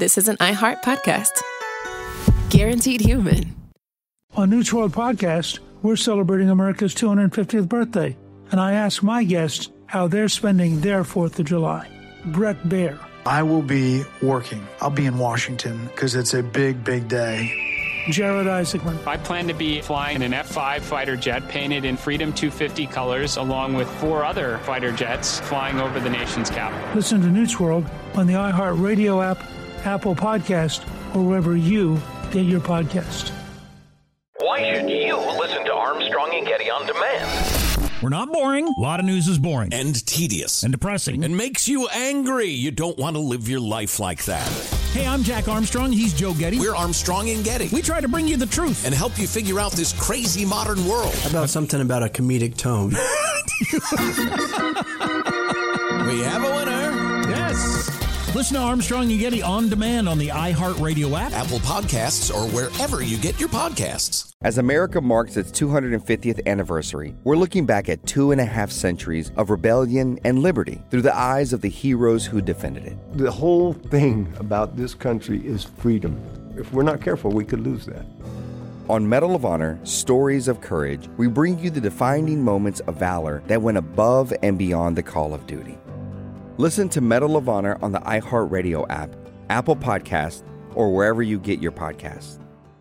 this is an iHeart podcast. Guaranteed human. On News World Podcast, we're celebrating America's 250th birthday, and I ask my guests how they're spending their 4th of July. Brett Baer. I will be working. I'll be in Washington because it's a big, big day. Jared Isaacman. I plan to be flying an F-5 fighter jet painted in Freedom 250 colors, along with 4 other fighter jets flying over the nation's capital. Listen to News World on the iHeart Radio app, Apple Podcast, or wherever you get your podcast. Why should you listen to Armstrong and Getty on demand? We're not boring. A lot of news is boring. And tedious. And depressing. And makes you angry. You don't want to live your life like that. Hey, I'm Jack Armstrong. He's Joe Getty. We're Armstrong and Getty. We try to bring you the truth. And help you figure out this crazy modern world. How about something about a comedic tone? We have a winner. Yes. Listen to Armstrong and Getty on demand on the iHeartRadio app, Apple Podcasts, or wherever you get your podcasts. As America marks its 250th anniversary, we're looking back at 2.5 centuries of rebellion and liberty through the eyes of the heroes who defended it. The whole thing about this country is freedom. If we're not careful, we could lose that. On Medal of Honor, Stories of Courage, we bring you the defining moments of valor that went above and beyond the call of duty. Listen to Medal of Honor on the iHeartRadio app, Apple Podcasts, or wherever you get your podcasts.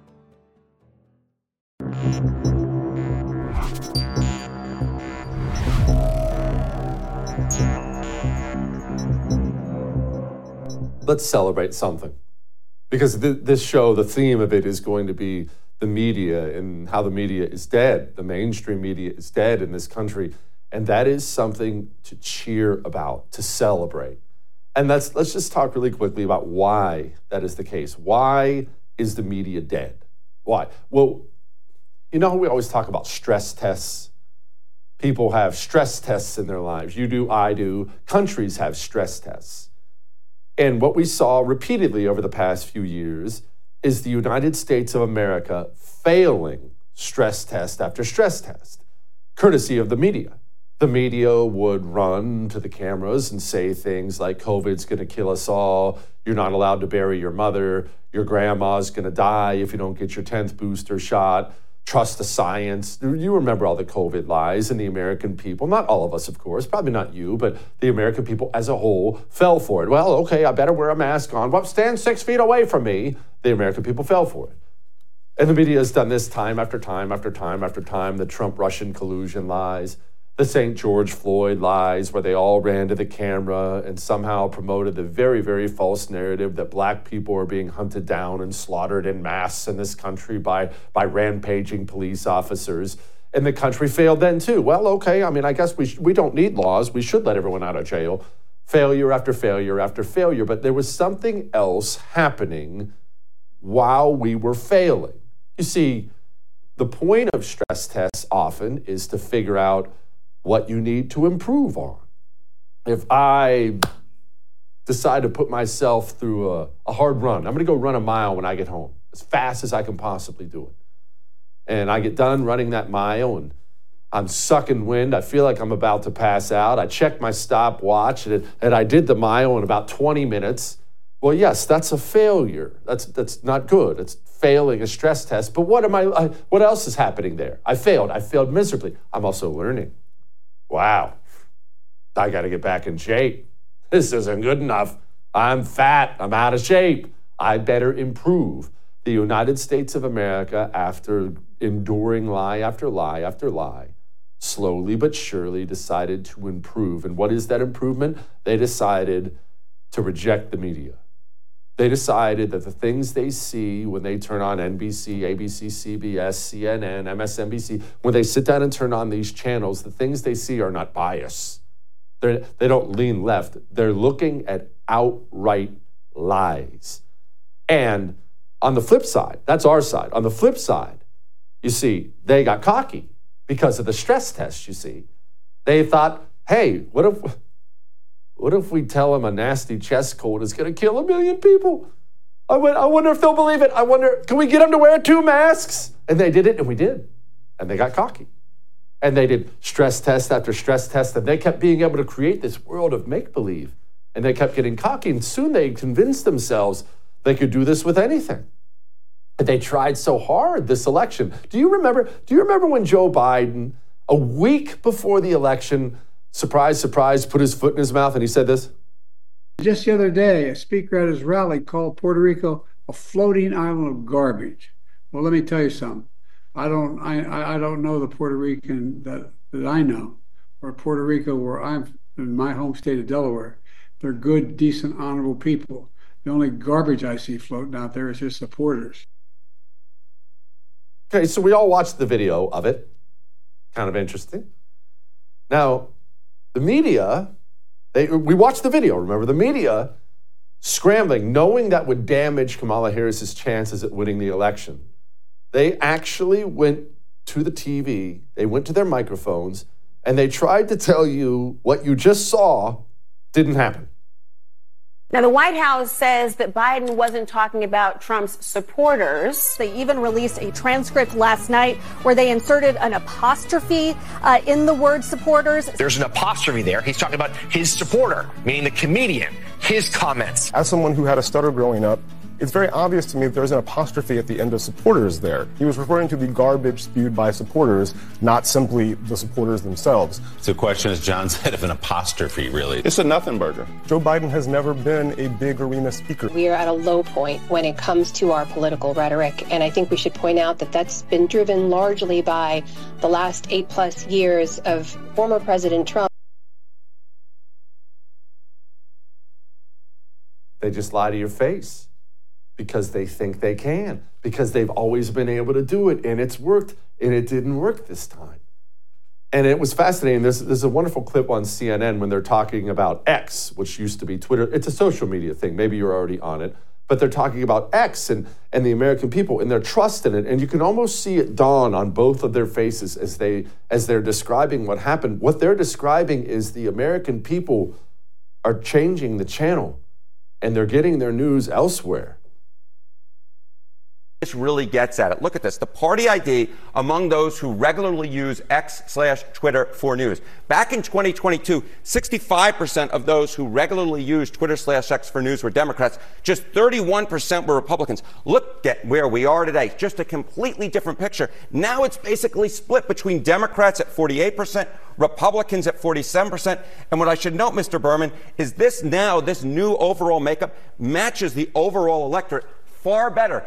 Let's celebrate something. Because this show, the theme of it is going to be the media and how the media is dead. The mainstream media is dead in this country. And that is something to cheer about, to celebrate. And let's just talk really quickly about why that is the case. Why is the media dead? Why? Well, you know, we always talk about stress tests. People have stress tests in their lives. You do, I do. Countries have stress tests. And what we saw repeatedly over the past few years is the United States of America failing stress test after stress test, courtesy of the media. The media would run to the cameras and say things like, COVID's going to kill us all. You're not allowed to bury your mother. Your grandma's going to die if you don't get your 10th booster shot. Trust the science. You remember all the COVID lies, and the American people, not all of us, of course, probably not you, but the American people as a whole fell for it. Well, okay, I better wear a mask on. Well, stand 6 feet away from me. The American people fell for it. And the media has done this time after time after time after time. The Trump-Russian collusion lies. The St. George Floyd lies, where they all ran to the camera and somehow promoted the very, very false narrative that black people are being hunted down and slaughtered in mass in this country by rampaging police officers. And the country failed then too. Well, okay, I mean, I guess we don't need laws. We should let everyone out of jail. Failure after failure after failure. But there was something else happening while we were failing. You see, the point of stress tests often is to figure out what you need to improve on. If I decide to put myself through a hard run, I'm going to go run a mile when I get home, as fast as I can possibly do it. And I get done running that mile, and I'm sucking wind. I feel like I'm about to pass out. I check my stopwatch, and I did the mile in about 20 minutes. Well, yes, that's a failure. That's not good. It's failing a stress test. But what else is happening there? I failed miserably. I'm also learning. Wow, I got to get back in shape. This isn't good enough. I'm fat. I'm out of shape. I better improve. The United States of America, after enduring lie after lie after lie, slowly but surely decided to improve. And what is that improvement? They decided to reject the media. They decided that the things they see when they turn on NBC, ABC, CBS, CNN, MSNBC, when they sit down and turn on these channels, the things they see are not bias. They don't lean left. They're looking at outright lies. And on the flip side, that's our side. On the flip side, you see, they got cocky because of the stress test, you see. They thought, hey, what if we tell them a nasty chest cold is going to kill 1 million people? I wonder if they'll believe it. Can we get them to wear 2 masks? And they did it, and we did. And they got cocky. And they did stress test after stress test, and they kept being able to create this world of make-believe. And they kept getting cocky, and soon they convinced themselves They could do this with anything. But they tried so hard this election. Do you remember when Joe Biden, a week before the election, surprise, surprise, put his foot in his mouth and he said this? Just the other day, a speaker at his rally called Puerto Rico a floating island of garbage. Well, let me tell you something. I don't know the Puerto Rican that I know, or Puerto Rico where I'm in my home state of Delaware. They're good, decent, honorable people. The only garbage I see floating out there is his supporters. Okay, so we all watched the video of it. Kind of interesting. Now, the media, we watched the video, remember? The media scrambling, knowing that would damage Kamala Harris's chances at winning the election. They actually went to the TV, they went to their microphones, and they tried to tell you what you just saw didn't happen. Now, the White House says that Biden wasn't talking about Trump's supporters. They even released a transcript last night where they inserted an apostrophe in the word supporters. There's an apostrophe there. He's talking about his supporter, meaning the comedian, his comments. As someone who had a stutter growing up, it's very obvious to me that there's an apostrophe at the end of supporters there. He was referring to the garbage spewed by supporters, not simply the supporters themselves. So the question, as John said, of an apostrophe, really. It's a nothing burger. Joe Biden has never been a big arena speaker. We are at a low point when it comes to our political rhetoric, and I think we should point out that that's been driven largely by the last 8+ years of former President Trump. They just lie to your face. Because they think they can, because they've always been able to do it, and it's worked, and it didn't work this time. And it was fascinating. There's a wonderful clip on CNN when they're talking about X, which used to be Twitter. It's a social media thing. Maybe you're already on it. But they're talking about X and the American people and their trust in it. And you can almost see it dawn on both of their faces as they're describing what happened. What they're describing is the American people are changing the channel, and they're getting their news elsewhere. This really gets at it. Look at this. The party ID among those who regularly use X/Twitter for news. Back in 2022, 65% of those who regularly use Twitter/X for news were Democrats. Just 31% were Republicans. Look at where we are today. Just a completely different picture. Now it's basically split between Democrats at 48%, Republicans at 47%. And what I should note, Mr. Berman, is this new overall makeup matches the overall electorate far better.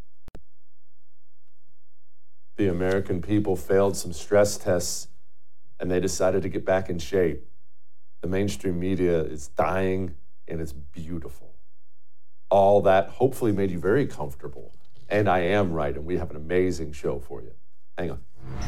The American people failed some stress tests, and they decided to get back in shape. The mainstream media is dying, and it's beautiful. All that hopefully made you very comfortable. And I am right, and we have an amazing show for you. Hang on.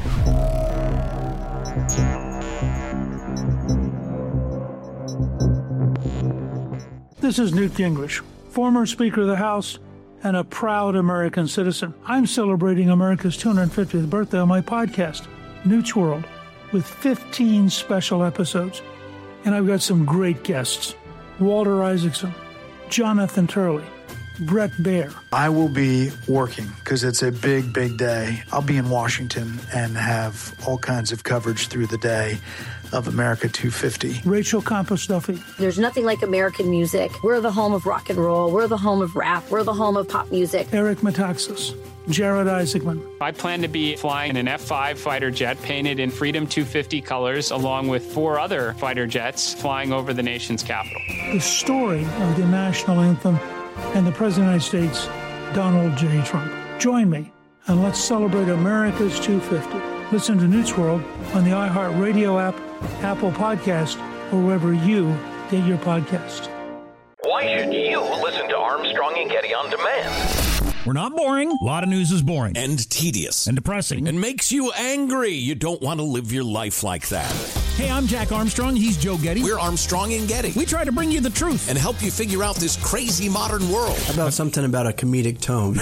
This is Newt Gingrich, former Speaker of the House and a proud American citizen. I'm celebrating America's 250th birthday on my podcast, Newt's World, with 15 special episodes. And I've got some great guests. Walter Isaacson, Jonathan Turley, Brett Baer. I will be working because it's a big, big day. I'll be in Washington and have all kinds of coverage through the day of America 250. Rachel Compost-Duffy. There's nothing like American music. We're the home of rock and roll. We're the home of rap. We're the home of pop music. Eric Metaxas. Jared Isaacman. I plan to be flying in an F-5 fighter jet painted in Freedom 250 colors, along with 4 other fighter jets flying over the nation's capital. The story of the national anthem and the President of the United States, Donald J. Trump. Join me and let's celebrate America's 250. Listen to Newt's World on the iHeartRadio app, Apple Podcast, or wherever you get your podcast. Why should you listen to Armstrong and Getty on demand? We're not boring. A lot of news is boring. And tedious. And depressing. And makes you angry. You don't want to live your life like that. Hey, I'm Jack Armstrong. He's Joe Getty. We're Armstrong and Getty. We try to bring you the truth. And help you figure out this crazy modern world. How about something about a comedic tone?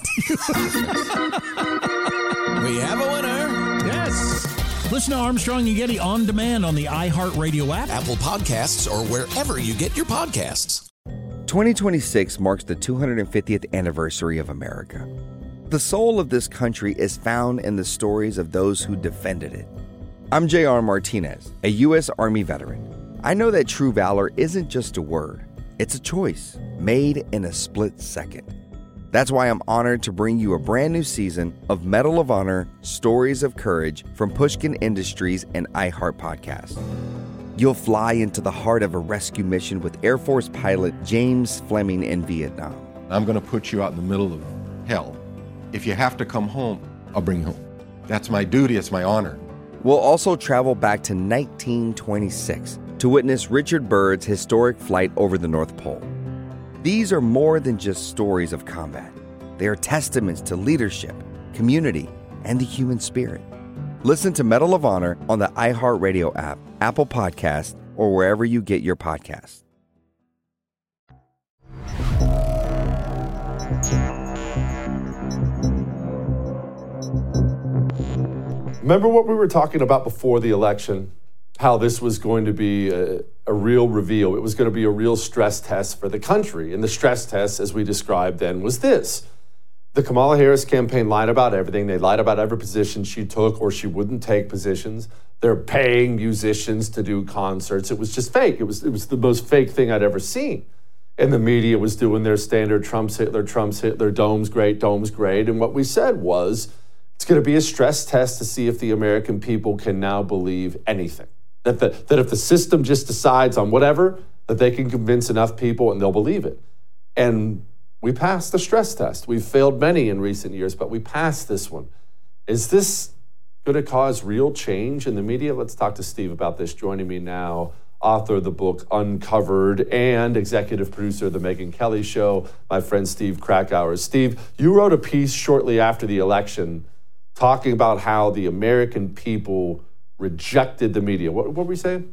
We have a winner. Yes. Listen to Armstrong and Getty on demand on the iHeartRadio app, Apple Podcasts, or wherever you get your podcasts. 2026 marks the 250th anniversary of America. The soul of this country is found in the stories of those who defended it. I'm J.R. Martinez, a U.S. Army veteran. I know that true valor isn't just a word. It's a choice made in a split second. That's why I'm honored to bring you a brand new season of Medal of Honor Stories of Courage from Pushkin Industries and iHeart Podcast. You'll fly into the heart of a rescue mission with Air Force pilot James Fleming in Vietnam. I'm going to put you out in the middle of hell. If you have to come home, I'll bring you home. That's my duty, it's my honor. We'll also travel back to 1926 to witness Richard Byrd's historic flight over the North Pole. These are more than just stories of combat. They are testaments to leadership, community, and the human spirit. Listen to Medal of Honor on the iHeartRadio app, Apple Podcasts, or wherever you get your podcasts. Remember what we were talking about before the election? How this was going to be a real reveal. It was going to be a real stress test for the country. And the stress test, as we described then, was this. The Kamala Harris campaign lied about everything. They lied about every position she took or she wouldn't take positions. They're paying musicians to do concerts. It was just fake. It was the most fake thing I'd ever seen. And the media was doing their standard Trump's Hitler, Dome's great. And what we said was, it's going to be a stress test to see if the American people can now believe anything. That if the system just decides on whatever, that they can convince enough people and they'll believe it. And we passed the stress test. We've failed many in recent years, but we passed this one. Is this going to cause real change in the media? Let's talk to Steve about this. Joining me now, author of the book Uncovered and executive producer of the Megyn Kelly Show, my friend Steve Krakauer. Steve, you wrote a piece shortly after the election talking about how the American people rejected the media. What were we saying?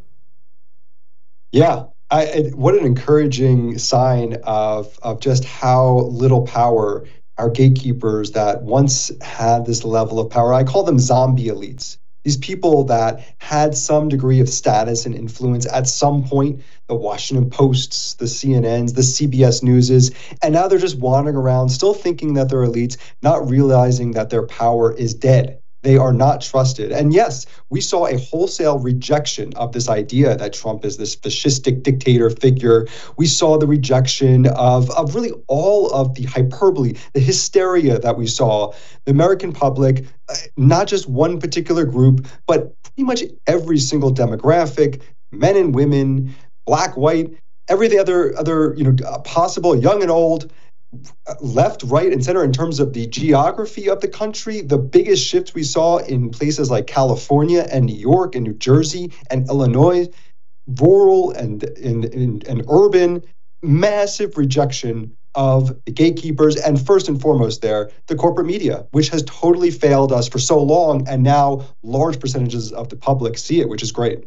Yeah, what an encouraging sign of just how little power our gatekeepers that once had this level of power, I call them zombie elites. These people that had some degree of status and influence at some point, the Washington Posts, the CNNs, the CBS Newses, and now they're just wandering around still thinking that they're elites, not realizing that their power is dead. They are not trusted. And yes, we saw a wholesale rejection of this idea that Trump is this fascistic dictator figure. We saw the rejection of really all of the hyperbole, the hysteria that we saw. The American public, not just one particular group, but pretty much every single demographic, men and women, black, white, every other possible, young and old, left, right, and center in terms of the geography of the country. The biggest shifts we saw in places like California and New York and New Jersey and Illinois, rural and urban, massive rejection of the gatekeepers, and first and foremost there, the corporate media, which has totally failed us for so long, and now large percentages of the public see it, which is great.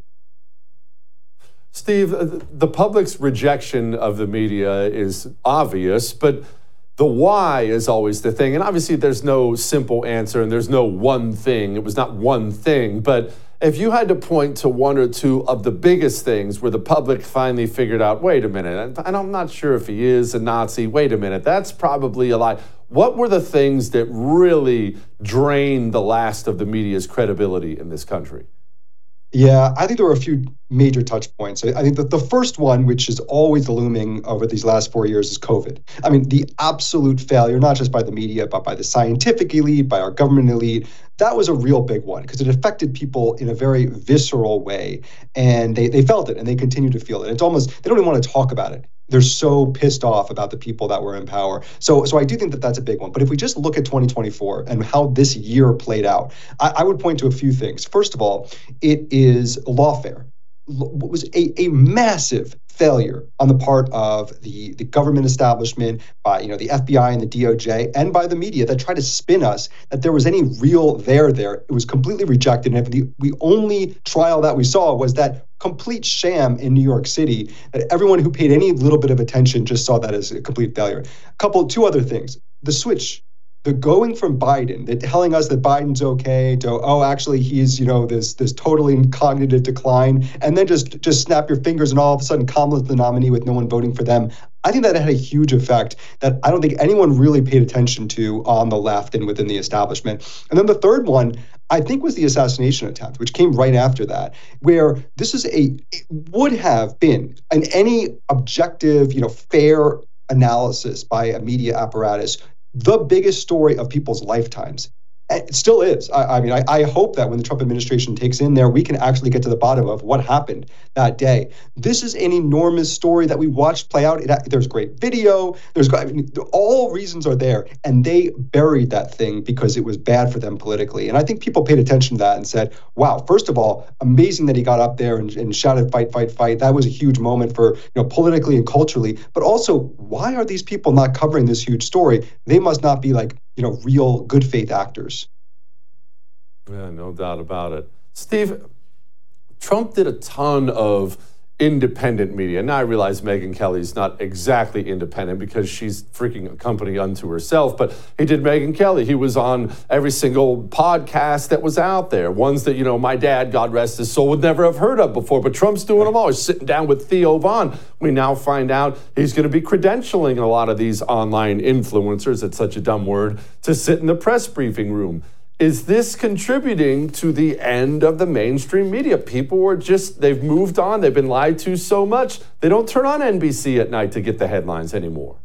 Steve, the public's rejection of the media is obvious, but the why is always the thing. And obviously there's no simple answer and there's no one thing. It was not one thing. But if you had to point to one or two of the biggest things where the public finally figured out, wait a minute, and I'm not sure if he is a Nazi, wait a minute, that's probably a lie. What were the things that really drained the last of the media's credibility in this country? Yeah, I think there were a few major touch points. I think that the first one, which is always looming over these last 4 years, is COVID. I mean, the absolute failure, not just by the media, but by the scientific elite, by our government elite. That was a real big one because it affected people in a very visceral way. And they felt it and they continue to feel it. It's almost, they don't even want to talk about it. They're so pissed off about the people that were in power. So I do think that that's a big one. But if we just look at 2024 and how this year played out, I would point to a few things. First of all, it is lawfare. What was a massive failure on the part of the government establishment, by the FBI and the DOJ, and by the media that tried to spin us that there was any real there. It was completely rejected. And the only trial that we saw was that complete sham in New York City, that everyone who paid any little bit of attention just saw that as a complete failure. Two other things. The switch. The going from Biden, telling us that Biden's okay, to, actually he's, this totally cognitive decline, and then just snap your fingers and all of a sudden Kamala's the nominee with no one voting for them. I think that had a huge effect that I don't think anyone really paid attention to on the left and within the establishment. And then the third one, I think, was the assassination attempt, which came right after that, where this is it would have been in any objective, fair analysis by a media apparatus, the biggest story of people's lifetimes. It still is. I hope that when the Trump administration takes in there, we can actually get to the bottom of what happened that day. This is an enormous story that we watched play out. There's great video. All reasons are there. And they buried that thing because it was bad for them politically. And I think people paid attention to that and said, wow, first of all, amazing that he got up there and shouted, fight, fight, fight. That was a huge moment for, politically and culturally. But also, why are these people not covering this huge story? They must not be real good faith actors. Yeah, no doubt about it. Steve, Trump did a ton of independent media. Now I realize Megyn Kelly's not exactly independent because she's freaking a company unto herself, but he did Megyn Kelly. He was on every single podcast that was out there, ones that, my dad, God rest his soul, would never have heard of before, but Trump's doing them all. He's sitting down with Theo Von. We now find out he's going to be credentialing a lot of these online influencers, it's such a dumb word, to sit in the press briefing room. Is this contributing to the end of the mainstream media? People were they've moved on. They've been lied to so much. They don't turn on NBC at night to get the headlines anymore.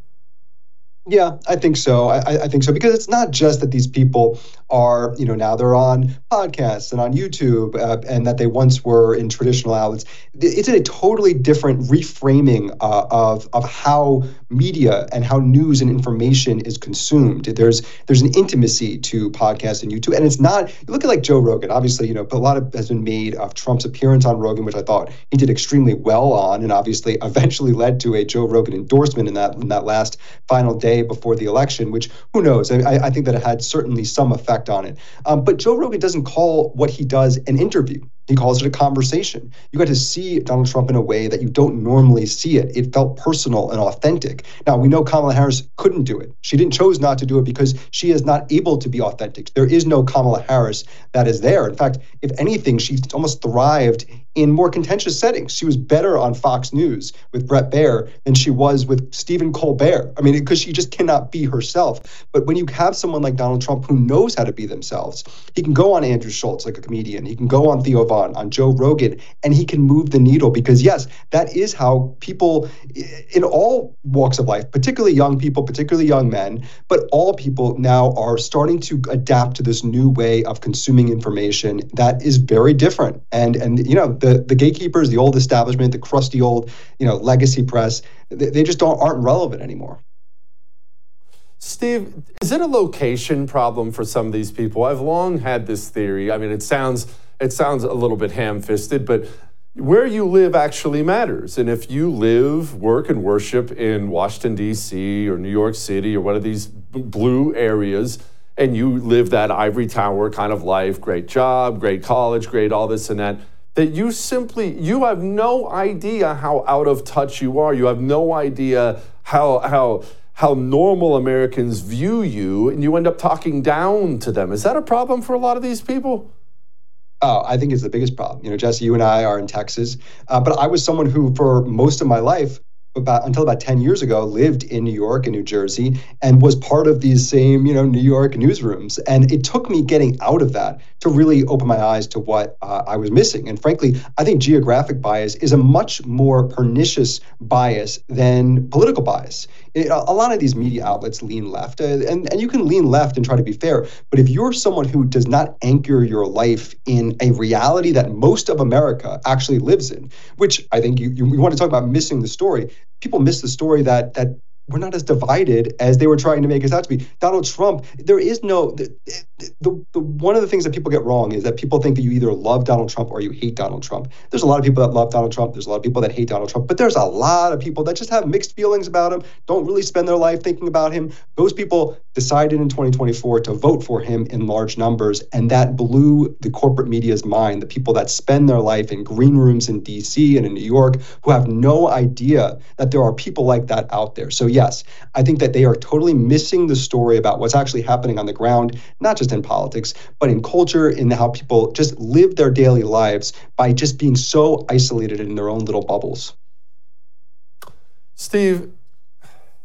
Yeah, I think so. I think so, because it's not just that these people are, now they're on podcasts and on YouTube and that they once were in traditional outlets. It's a totally different reframing of how media and how news and information is consumed. There's an intimacy to podcasts and YouTube, and it's not. You look at Joe Rogan. Obviously, a lot has been made of Trump's appearance on Rogan, which I thought he did extremely well on, and obviously eventually led to a Joe Rogan endorsement in that last final day before the election, which who knows? I think that it had certainly some effect on it. But Joe Rogan doesn't call what he does an interview. He calls it a conversation. You got to see Donald Trump in a way that you don't normally see it. It felt personal and authentic. Now, we know Kamala Harris couldn't do it. She chose not to do it because she is not able to be authentic. There is no Kamala Harris that is there. In fact, if anything, she almost thrived in more contentious settings. She was better on Fox News with Bret Baier than she was with Stephen Colbert. Because she just cannot be herself. But when you have someone like Donald Trump who knows how to be themselves, he can go on Andrew Schultz like a comedian. He can go on Theo Von, on Joe Rogan, and he can move the needle because, yes, that is how people in all walks of life, particularly young people, particularly young men, but all people now are starting to adapt to this new way of consuming information that is very different. And the gatekeepers, the old establishment, the crusty old, legacy press, they just aren't relevant anymore. Steve, is it a location problem for some of these people? I've long had this theory. It sounds a little bit ham-fisted, but where you live actually matters. And if you live, work, and worship in Washington, D.C. or New York City or one of these blue areas, and you live that ivory tower kind of life, great job, great college, great all this and that you have no idea how out of touch you are. You have no idea how normal Americans view you, and you end up talking down to them. Is that a problem for a lot of these people? Oh, I think it's the biggest problem. Jesse, you and I are in Texas, but I was someone who, for most of my life, until about 10 years ago, lived in New York and New Jersey and was part of these same, New York newsrooms. And it took me getting out of that to really open my eyes to what I was missing. And frankly, I think geographic bias is a much more pernicious bias than political bias. A lot of these media outlets lean left, and you can lean left and try to be fair. But if you're someone who does not anchor your life in a reality that most of America actually lives in, which I think you want to talk about missing the story, people miss the story that we're not as divided as they were trying to make us out to be. Donald Trump, there is no, one of the things that people get wrong is that people think that you either love Donald Trump or you hate Donald Trump. There's a lot of people that love Donald Trump. There's a lot of people that hate Donald Trump, but there's a lot of people that just have mixed feelings about him, don't really spend their life thinking about him. Those people decided in 2024 to vote for him in large numbers, and that blew the corporate media's mind, the people that spend their life in green rooms in DC and in New York who have no idea that there are people like that out there. So yes, I think that they are totally missing the story about what's actually happening on the ground, not just in politics, but in culture, in how people just live their daily lives by just being so isolated in their own little bubbles. Steve,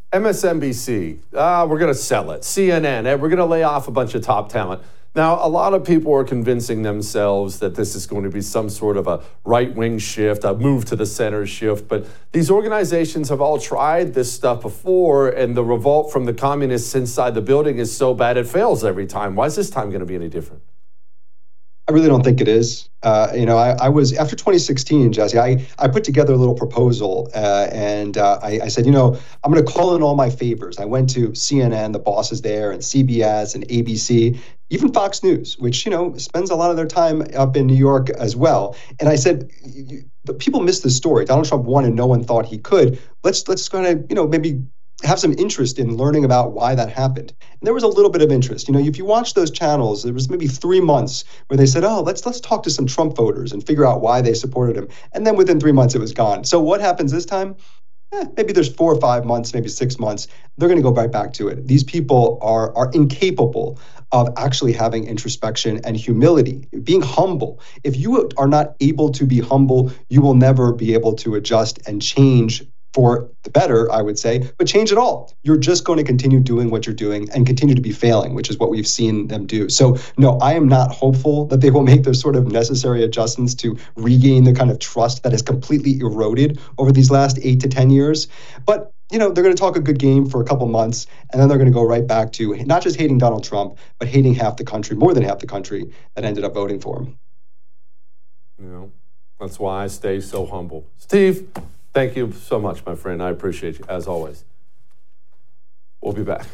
MSNBC, we're going to sell it. CNN, we're going to lay off a bunch of top talent. Now, a lot of people are convincing themselves that this is going to be some sort of a right-wing shift, a move to the center shift. But these organizations have all tried this stuff before, and the revolt from the communists inside the building is so bad it fails every time. Why is this time going to be any different? I really don't think it is. I was, after 2016, Jesse, I put together a little proposal and I said, I'm going to call in all my favors. I went to CNN, the bosses there, and CBS and ABC, even Fox News, which, spends a lot of their time up in New York as well. And I said, people miss this story. Donald Trump won and no one thought he could. Let's kind of, maybe have some interest in learning about why that happened. And there was a little bit of interest. If you watch those channels, there was maybe 3 months where they said, let's talk to some Trump voters and figure out why they supported him. And then within 3 months, it was gone. So what happens this time? Maybe there's 4 or 5 months, maybe 6 months. They're going to go right back to it. These people are incapable of actually having introspection and humility, being humble. If you are not able to be humble, you will never be able to adjust and change for the better, I would say, but change it all. You're just going to continue doing what you're doing and continue to be failing, which is what we've seen them do. So no, I am not hopeful that they will make those sort of necessary adjustments to regain the kind of trust that has completely eroded over these last 8 to 10 years. But they're going to talk a good game for a couple months, and then they're going to go right back to not just hating Donald Trump, but hating half the country, more than half the country that ended up voting for him. That's why I stay so humble. Steve, thank you so much, my friend. I appreciate you, as always. We'll be back.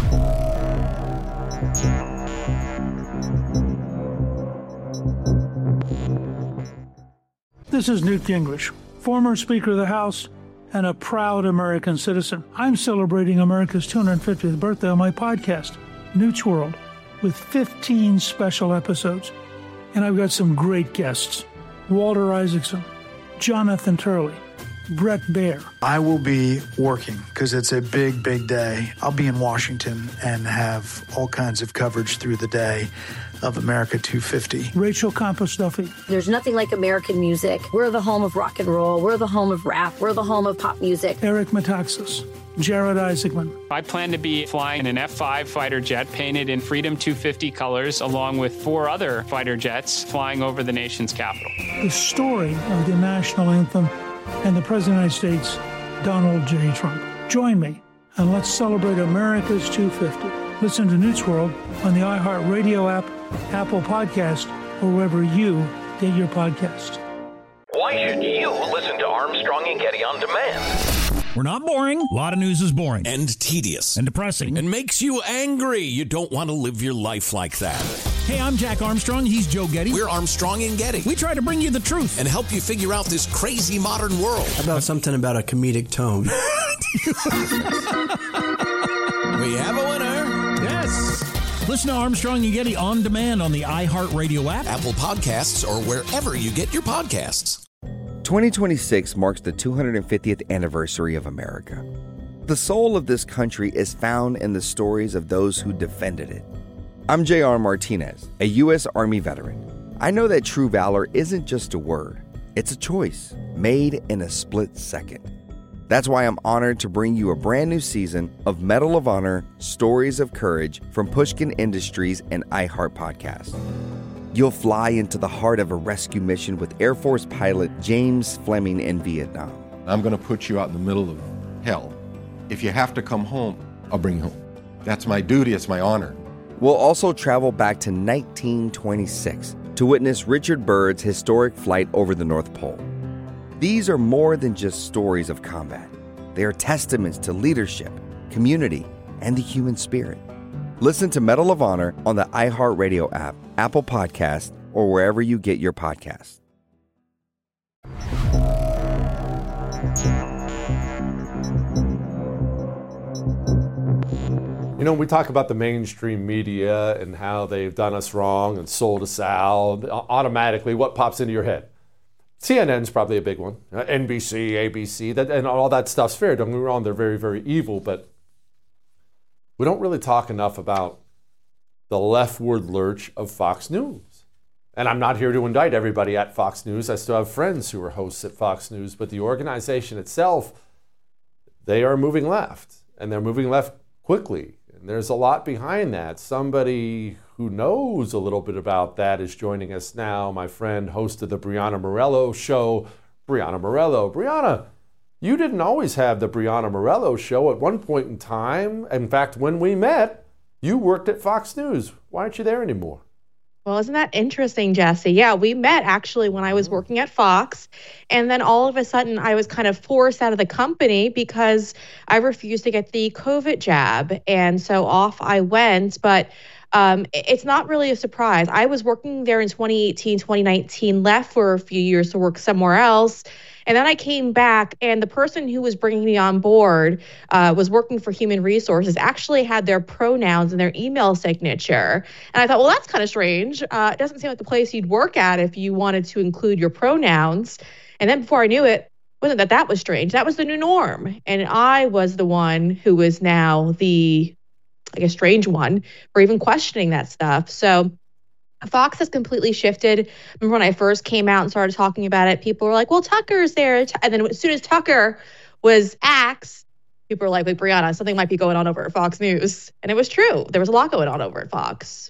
This is Newt Gingrich, former Speaker of the House and a proud American citizen. I'm celebrating America's 250th birthday on my podcast, Newt's World, with 15 special episodes. And I've got some great guests. Walter Isaacson, Jonathan Turley, Brett Baer. I will be working because it's a big, big day. I'll be in Washington and have all kinds of coverage through the day of America 250. Rachel Compost-Duffy. There's nothing like American music. We're the home of rock and roll. We're the home of rap. We're the home of pop music. Eric Metaxas. Jared Isaacman. I plan to be flying an F-5 fighter jet painted in Freedom 250 colors, along with 4 other fighter jets flying over the nation's capital. The story of the national anthem and the President of the United States, Donald J. Trump. Join me and let's celebrate America's 250. Listen to Newt's World on the iHeartRadio app, Apple Podcast, or wherever you get your podcasts. Why should you listen to Armstrong and Getty on demand? We're not boring. A lot of news is boring. And tedious. And depressing. And makes you angry. You don't want to live your life like that. Hey, I'm Jack Armstrong. He's Joe Getty. We're Armstrong and Getty. We try to bring you the truth. And help you figure out this crazy modern world. How about something about a comedic tone? We have a winner. Yes. Listen to Armstrong and Getty on demand on the iHeartRadio app, Apple Podcasts, or wherever you get your podcasts. 2026 marks the 250th anniversary of America. The soul of this country is found in the stories of those who defended it. I'm J.R. Martinez, a U.S. Army veteran. I know that true valor isn't just a word, it's a choice made in a split second. That's why I'm honored to bring you a brand new season of Medal of Honor Stories of Courage from Pushkin Industries and iHeart Podcast. You'll fly into the heart of a rescue mission with Air Force pilot James Fleming in Vietnam. I'm going to put you out in the middle of hell. If you have to come home, I'll bring you home. That's my duty, it's my honor. We'll also travel back to 1926 to witness Richard Byrd's historic flight over the North Pole. These are more than just stories of combat. They are testaments to leadership, community, and the human spirit. Listen to Medal of Honor on the iHeartRadio app, Apple Podcast, or wherever you get your podcasts. We talk about the mainstream media and how they've done us wrong and sold us out. Automatically, what pops into your head? CNN's probably a big one. NBC, ABC, and all that stuff's fair. Don't get me wrong, they're very, very evil, but we don't really talk enough about the leftward lurch of Fox News. And I'm not here to indict everybody at Fox News. I still have friends who are hosts at Fox News, but the organization itself, they are moving left. and they're moving left quickly. And there's a lot behind that. Somebody who knows a little bit about that is joining us now. My friend, host of the Brianna Morello Show, Brianna Morello. Brianna, you didn't always have the Brianna Morello Show. At one point in time, in fact, when we met, you worked at Fox News. Why aren't you there anymore? Well, isn't that interesting, Jesse? Yeah, we met actually when I was working at Fox. And then all of a sudden, I was kind of forced out of the company because I refused to get the COVID jab. And so off I went. But it's not really a surprise. I was working there in 2018, 2019, left for a few years to work somewhere else. And then I came back, and the person who was bringing me on board was working for Human Resources, actually had their pronouns in their email signature. And I thought, well, that's kind of strange. It doesn't seem like the place you'd work at if you wanted to include your pronouns. And then before I knew it, wasn't that was strange. That was the new norm. And I was the one who was now the, I guess, strange one for even questioning that stuff. So Fox has completely shifted. Remember when I first came out and started talking about it, people were like, well, Tucker's there. And then as soon as Tucker was axed, people were like, wait, Brianna, something might be going on over at Fox News. And it was true. There was a lot going on over at Fox.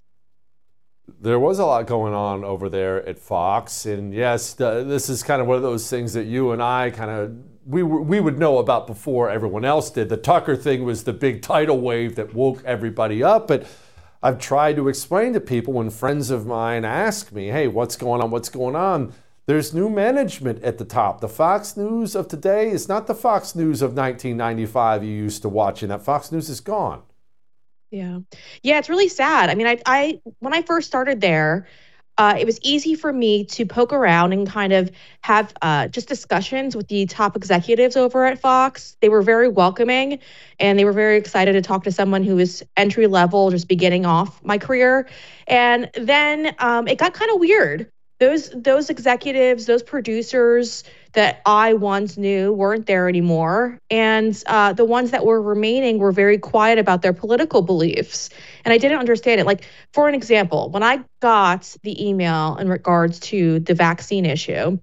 There was a lot going on over there at Fox. And yes, this is kind of one of those things that you and I kind of, we would know about before everyone else did. The Tucker thing was the big tidal wave that woke everybody up. But I've tried to explain to people when friends of mine ask me, hey, what's going on? What's going on? There's new management at the top. The Fox News of today is not the Fox News of 1995 you used to watch, and that Fox News is gone. Yeah, it's really sad. I mean, I when I first started there, it was easy for me to poke around and kind of have just discussions with the top executives over at Fox. They were very welcoming, and they were very excited to talk to someone who was entry level, just beginning off my career. And then it got kind of weird. Those executives, those producers that I once knew weren't there anymore. And the ones that were remaining were very quiet about their political beliefs. And I didn't understand it. Like, for an example, when I got the email in regards to the vaccine issue,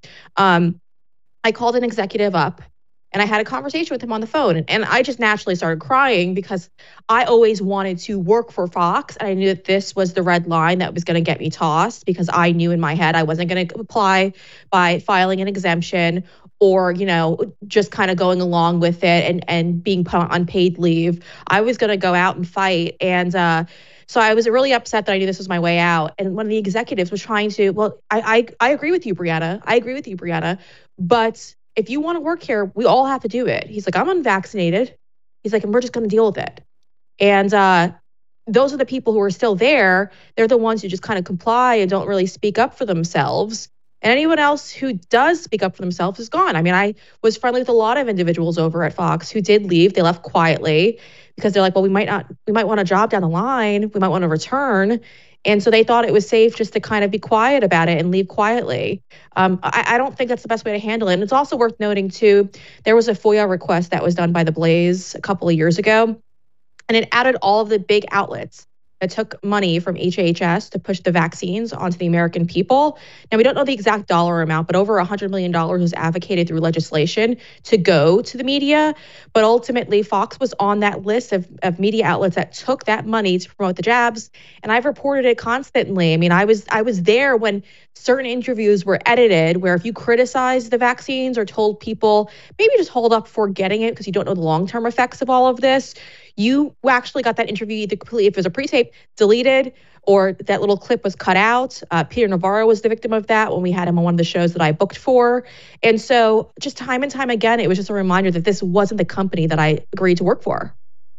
I called an executive up and I had a conversation with him on the phone. And I just naturally started crying because I always wanted to work for Fox. And I knew that this was the red line that was going to get me tossed, because I knew in my head I wasn't going to apply by filing an exemption or, just kind of going along with it and being put on unpaid leave. I was going to go out and fight. And so I was really upset that I knew this was my way out. And one of the executives was trying to, well, I agree with you, Brianna. I agree with you, Brianna. But if you want to work here, we all have to do it. He's like, I'm unvaccinated. He's like, and we're just going to deal with it. And those are the people who are still there. They're the ones who just kind of comply and don't really speak up for themselves. And anyone else who does speak up for themselves is gone. I mean, I was friendly with a lot of individuals over at Fox who did leave. They left quietly because they're like, well, we might want a job down the line. We might want to return. And so they thought it was safe just to kind of be quiet about it and leave quietly. I don't think that's the best way to handle it. And it's also worth noting, too, there was a FOIA request that was done by The Blaze a couple of years ago, and it added all of the big outlets that took money from HHS to push the vaccines onto the American people. Now, we don't know the exact dollar amount, but over $100 million was advocated through legislation to go to the media. But ultimately, Fox was on that list of media outlets that took that money to promote the jabs. And I've reported it constantly. I mean, I was there when certain interviews were edited, where if you criticized the vaccines or told people, maybe just hold up before getting it because you don't know the long-term effects of all of this, you actually got that interview either completely, if it was a pre-tape, deleted, or that little clip was cut out. Peter Navarro was the victim of that when we had him on one of the shows that I booked for. And so just time and time again, it was just a reminder that this wasn't the company that I agreed to work for.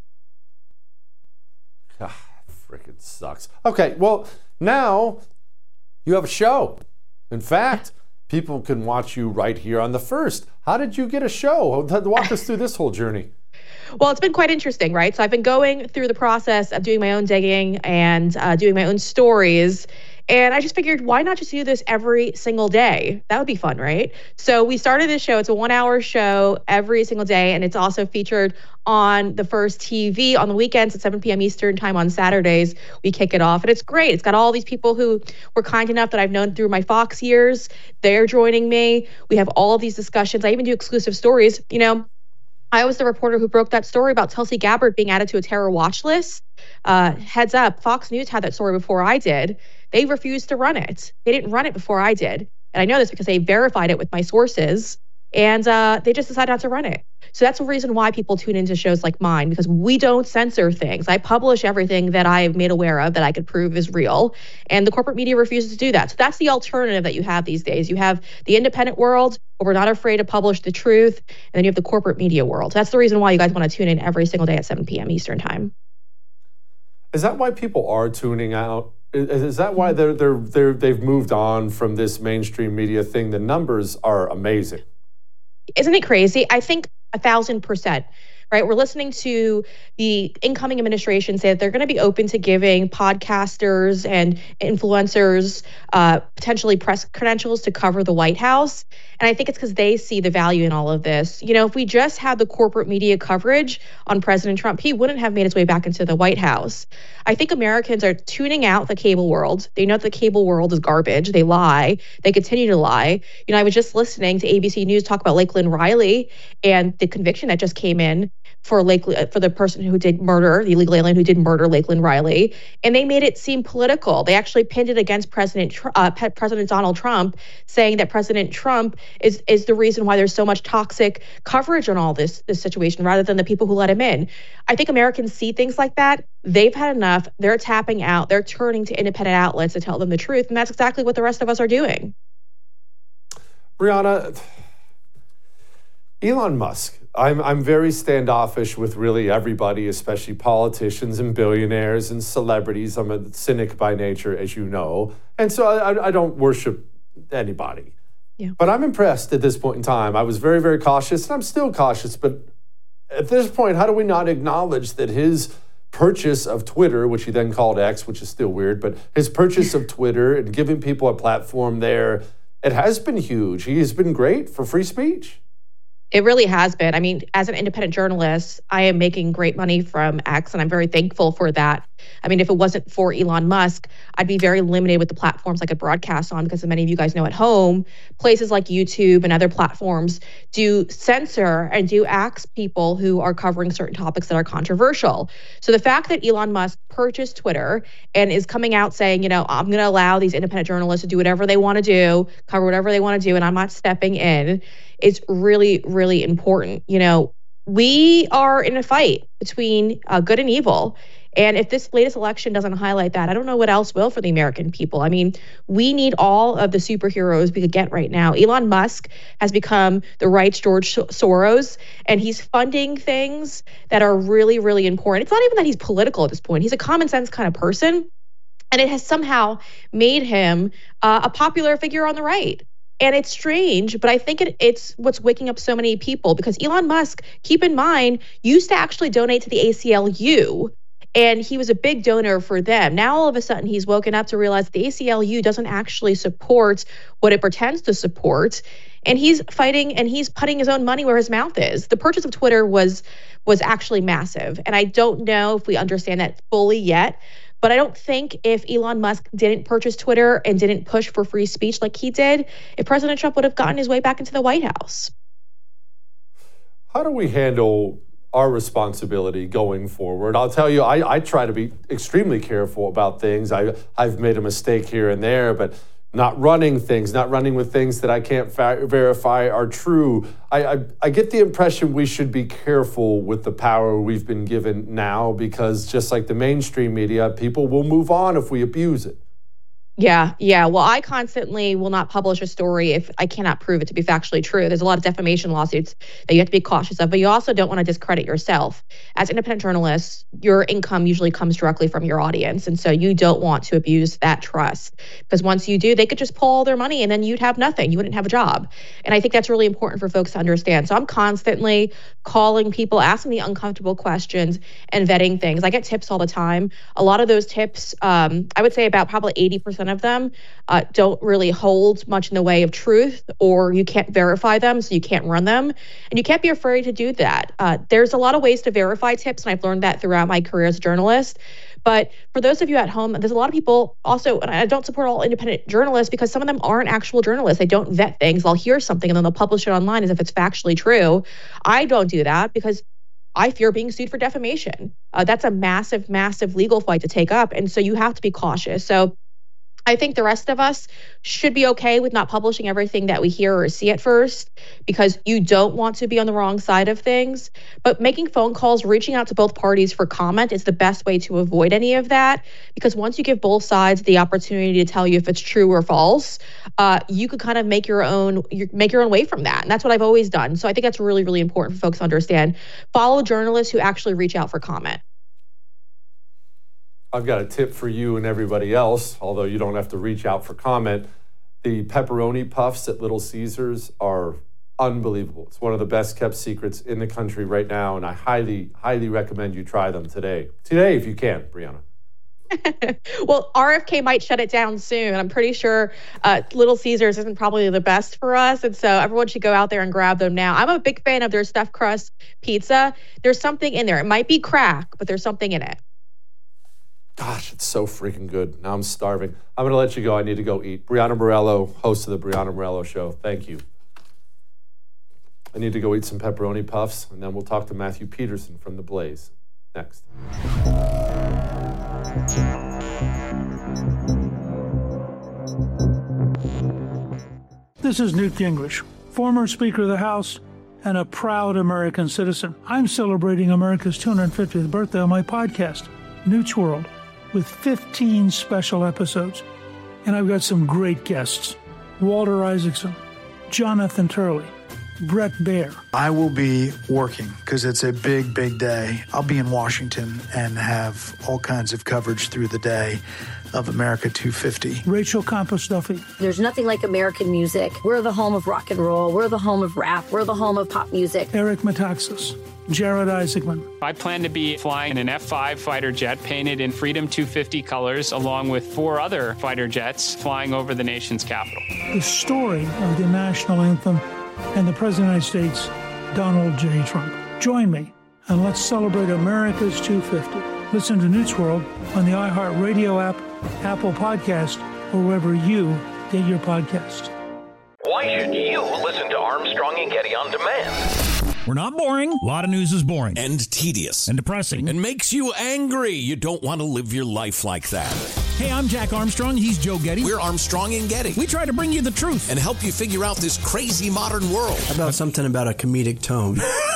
Freaking sucks. Okay, well, now you have a show. In fact, people can watch you right here on The First. How did you get a show? Walk us through this whole journey. Well, it's been quite interesting, right? So I've been going through the process of doing my own digging and doing my own stories. And I just figured, why not just do this every single day? That would be fun, right? So we started this show. It's a 1-hour show every single day. And it's also featured on The First TV on the weekends at 7 p.m. Eastern time on Saturdays. We kick it off. And it's great. It's got all these people who were kind enough that I've known through my Fox years. They're joining me. We have all of these discussions. I even do exclusive stories. I was the reporter who broke that story about Tulsi Gabbard being added to a terror watch list. Heads up, Fox News had that story before I did. They refused to run it. They didn't run it before I did. And I know this because they verified it with my sources, and they just decided not to run it. So that's the reason why people tune into shows like mine, because we don't censor things. I publish everything that I've made aware of that I could prove is real, and the corporate media refuses to do that. So that's the alternative that you have these days. You have the independent world, where we're not afraid to publish the truth, and then you have the corporate media world. That's the reason why you guys want to tune in every single day at 7 p.m. Eastern time. Is that why people are tuning out? Is that why they've moved on from this mainstream media thing? The numbers are amazing. Isn't it crazy? I think 1,000%, right? We're listening to the incoming administration say that they're going to be open to giving podcasters and influencers potentially press credentials to cover the White House. And I think it's because they see the value in all of this. You know, if we just had the corporate media coverage on President Trump, he wouldn't have made his way back into the White House. I think Americans are tuning out the cable world. They know that the cable world is garbage. They lie. They continue to lie. You know, I was just listening to ABC News talk about Lakeland Riley and the conviction that just came in for the person who did murder, the illegal alien who did murder Lakeland Riley, and they made it seem political. They actually pinned it against President Donald Trump, saying that President Trump is the reason why there's so much toxic coverage on all this situation, rather than the people who let him in. I think Americans see things like that. They've had enough. They're tapping out. They're turning to independent outlets to tell them the truth, and that's exactly what the rest of us are doing. Brianna, Elon Musk. I'm very standoffish with really everybody, especially politicians and billionaires and celebrities. I'm a cynic by nature, as you know. And so I don't worship anybody. Yeah. But I'm impressed at this point in time. I was very, very cautious, and I'm still cautious. But at this point, how do we not acknowledge that his purchase of Twitter, which he then called X, which is still weird, but his purchase of Twitter and giving people a platform there, it has been huge. He has been great for free speech. It really has been. I mean, as an independent journalist, I am making great money from X, and I'm very thankful for that. I mean, if it wasn't for Elon Musk, I'd be very limited with the platforms I could broadcast on, because as many of you guys know at home, places like YouTube and other platforms do censor and do ask people who are covering certain topics that are controversial. So the fact that Elon Musk purchased Twitter and is coming out saying, you know, I'm going to allow these independent journalists to do whatever they want to do, cover whatever they want to do, and I'm not stepping in, is really, really important. You know, we are in a fight between good and evil. And if this latest election doesn't highlight that, I don't know what else will for the American people. I mean, we need all of the superheroes we could get right now. Elon Musk has become the right's George Soros, and he's funding things that are really, really important. It's not even that he's political at this point. He's a common sense kind of person, and it has somehow made him a popular figure on the right. And it's strange, but I think it's what's waking up so many people, because Elon Musk, keep in mind, used to actually donate to the ACLU, and he was a big donor for them. Now, all of a sudden, he's woken up to realize the ACLU doesn't actually support what it pretends to support, and he's fighting and he's putting his own money where his mouth is. The purchase of Twitter was actually massive, and I don't know if we understand that fully yet. But I don't think if Elon Musk didn't purchase Twitter and didn't push for free speech like he did, if President Trump would have gotten his way back into the White House. How do we handle our responsibility going forward? I'll tell you, I try to be extremely careful about things. I've made a mistake here and there, but not running with things that I can't verify are true. I get the impression we should be careful with the power we've been given now, because just like the mainstream media, people will move on if we abuse it. Yeah. Well, I constantly will not publish a story if I cannot prove it to be factually true. There's a lot of defamation lawsuits that you have to be cautious of, but you also don't want to discredit yourself. As independent journalists, your income usually comes directly from your audience. And so you don't want to abuse that trust, because once you do, they could just pull all their money and then you'd have nothing. You wouldn't have a job. And I think that's really important for folks to understand. So I'm constantly calling people, asking the uncomfortable questions and vetting things. I get tips all the time. A lot of those tips, I would say about probably 80% of them don't really hold much in the way of truth, or you can't verify them, so you can't run them. And you can't be afraid to do that. There's a lot of ways to verify tips, and I've learned that throughout my career as a journalist. But for those of you at home, there's a lot of people also, and I don't support all independent journalists because some of them aren't actual journalists. They don't vet things. They'll hear something and then they'll publish it online as if it's factually true. I don't do that because I fear being sued for defamation. That's a massive, massive legal fight to take up. And so you have to be cautious. So I think the rest of us should be okay with not publishing everything that we hear or see at first because you don't want to be on the wrong side of things. But making phone calls, reaching out to both parties for comment is the best way to avoid any of that, because once you give both sides the opportunity to tell you if it's true or false, you could kind of make your own way from that. And that's what I've always done. So I think that's really, really important for folks to understand. Follow journalists who actually reach out for comment. I've got a tip for you and everybody else, although you don't have to reach out for comment. The pepperoni puffs at Little Caesars are unbelievable. It's one of the best kept secrets in the country right now, and I highly, highly recommend you try them today. Today, if you can, Brianna. Well, RFK might shut it down soon. I'm pretty sure Little Caesars isn't probably the best for us. And so everyone should go out there and grab them now. I'm a big fan of their stuffed crust pizza. There's something in there. It might be crack, but there's something in it. Gosh, it's so freaking good. Now I'm starving. I'm going to let you go. I need to go eat. Brianna Morello, host of the Brianna Morello Show. Thank you. I need to go eat some pepperoni puffs, and then we'll talk to Matthew Peterson from The Blaze next. This is Newt Gingrich, former Speaker of the House and a proud American citizen. I'm celebrating America's 250th birthday on my podcast, Newt's World, with 15 special episodes. And I've got some great guests. Walter Isaacson, Jonathan Turley, Brett Baer. I will be working because it's a big, big day. I'll be in Washington and have all kinds of coverage through the day of America 250. Rachel Campos Duffy. There's nothing like American music. We're the home of rock and roll. We're the home of rap. We're the home of pop music. Eric Metaxas. Jared Isaacman. I plan to be flying an F-5 fighter jet painted in Freedom 250 colors, along with 4 other fighter jets flying over the nation's capital. The story of the national anthem and the President of the United States, Donald J. Trump. Join me and let's celebrate America's 250. Listen to Newt's World on the iHeartRadio app, Apple Podcast, or wherever you get your podcasts. Why should you listen to Armstrong and Getty on demand? We're not boring. A lot of news is boring. And tedious. And depressing. And makes you angry. You don't want to live your life like that. Hey, I'm Jack Armstrong. He's Joe Getty. We're Armstrong and Getty. We try to bring you the truth. And help you figure out this crazy modern world. How about something about a comedic tone?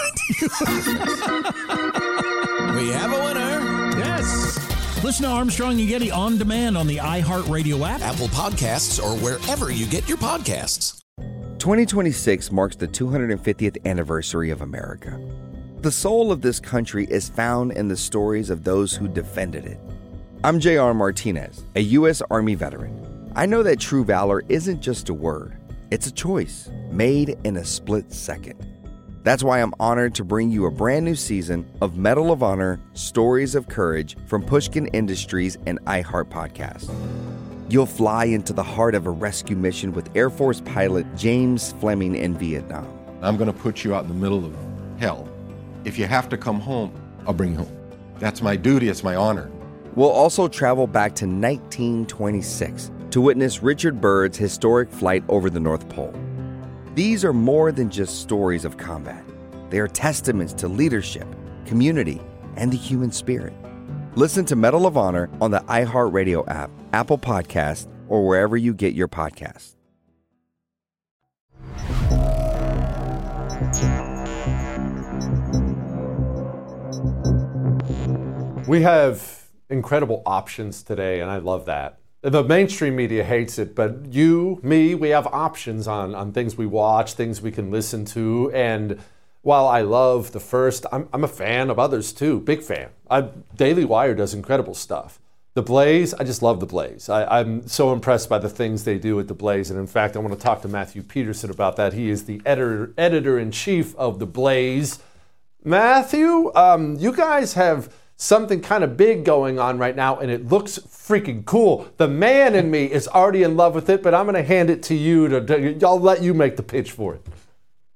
We have a winner. Yes. Listen to Armstrong and Getty on demand on the iHeartRadio app, Apple Podcasts, or wherever you get your podcasts. 2026 marks the 250th anniversary of America. The soul of this country is found in the stories of those who defended it. I'm J.R. Martinez, a U.S. Army veteran. I know that true valor isn't just a word. It's a choice made in a split second. That's why I'm honored to bring you a brand new season of Medal of Honor Stories of Courage from Pushkin Industries and iHeart Podcast. You'll fly into the heart of a rescue mission with Air Force pilot James Fleming in Vietnam. I'm going to put you out in the middle of hell. If you have to come home, I'll bring you home. That's my duty. It's my honor. We'll also travel back to 1926 to witness Richard Byrd's historic flight over the North Pole. These are more than just stories of combat. They are testaments to leadership, community, and the human spirit. Listen to Medal of Honor on the iHeartRadio app, Apple Podcasts, or wherever you get your podcasts. We have incredible options today, and I love that. The mainstream media hates it, but you, me, we have options on things we watch, things we can listen to, and while I love the first, I'm a fan of others too, big fan. Daily Wire does incredible stuff. The Blaze, I just love The Blaze. I'm so impressed by the things they do at The Blaze, and in fact, I want to talk to Matthew Peterson about that. He is the editor-in-chief of The Blaze. Matthew, you guys have something kind of big going on right now, and it looks freaking cool. The man in me is already in love with it, but I'm going to hand it to you. I'll let you make the pitch for it.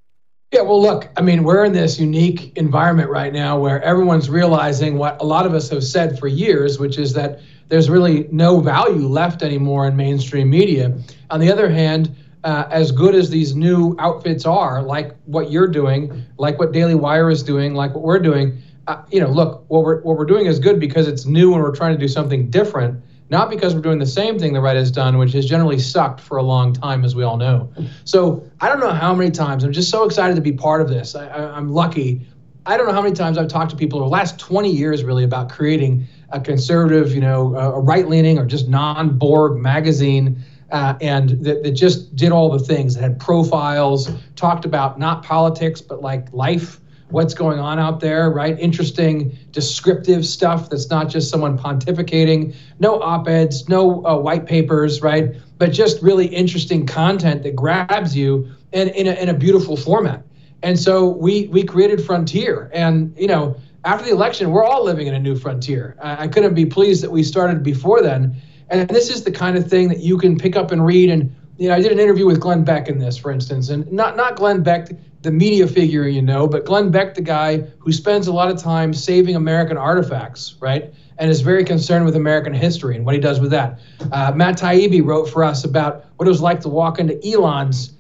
Yeah, well, look, I mean, we're in this unique environment right now where everyone's realizing what a lot of us have said for years, which is that there's really no value left anymore in mainstream media. On the other hand, as good as these new outfits are, like what you're doing, like what Daily Wire is doing, like what we're doing, look, what we're doing is good because it's new and we're trying to do something different, not because we're doing the same thing the right has done, which has generally sucked for a long time, as we all know. So I don't know how many times, I'm just so excited to be part of this. I'm lucky. I don't know how many times I've talked to people over the last 20 years really about creating a conservative, a right-leaning or just non-Borg magazine and that just did all the things. It had profiles, talked about not politics, but like life, what's going on out there, right? Interesting, descriptive stuff that's not just someone pontificating, no op-eds, no white papers, right? But just really interesting content that grabs you in a beautiful format. And so we created Frontier. And, after the election, we're all living in a new frontier. I couldn't be pleased that we started before then. And this is the kind of thing that you can pick up and read. And, I did an interview with Glenn Beck in this, for instance, and not Glenn Beck, the media figure, but Glenn Beck, the guy who spends a lot of time saving American artifacts, right? And is very concerned with American history and what he does with that. Matt Taibbi wrote for us about what it was like to walk into Elon's,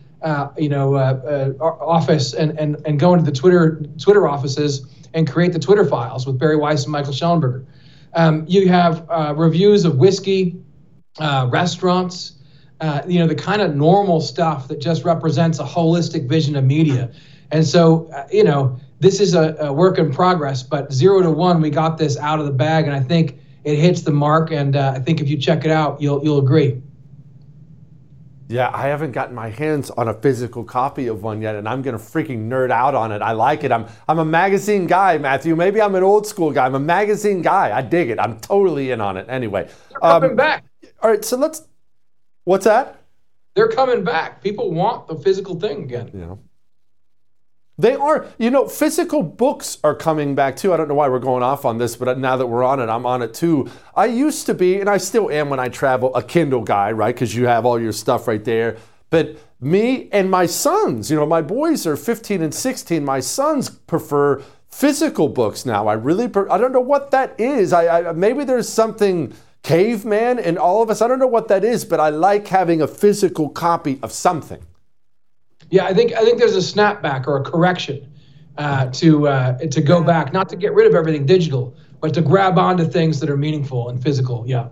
office and go into the Twitter offices and create the Twitter files with Barry Weiss and Michael Schellenberger. You have reviews of whiskey, restaurants, the kind of normal stuff that just represents a holistic vision of media. And so, this is a work in progress, but 0 to 1, we got this out of the bag, and I think it hits the mark. And I think if you check it out, you'll agree. Yeah, I haven't gotten my hands on a physical copy of one yet, and I'm going to freaking nerd out on it. I like it. I'm a magazine guy, Matthew. Maybe I'm an old school guy. I'm a magazine guy. I dig it. I'm totally in on it. Anyway. They're coming back. All right, so what's that? They're coming back. People want the physical thing again. Yeah. They are, physical books are coming back too. I don't know why we're going off on this, but now that we're on it, I'm on it too. I used to be, and I still am when I travel, a Kindle guy, right? Because you have all your stuff right there. But me and my sons, my boys are 15 and 16. My sons prefer physical books now. I don't know what that is. Maybe there's something caveman in all of us. I don't know what that is, but I like having a physical copy of something. Yeah, I think there's a snapback or a correction to go back, not to get rid of everything digital, but to grab onto things that are meaningful and physical. Yeah.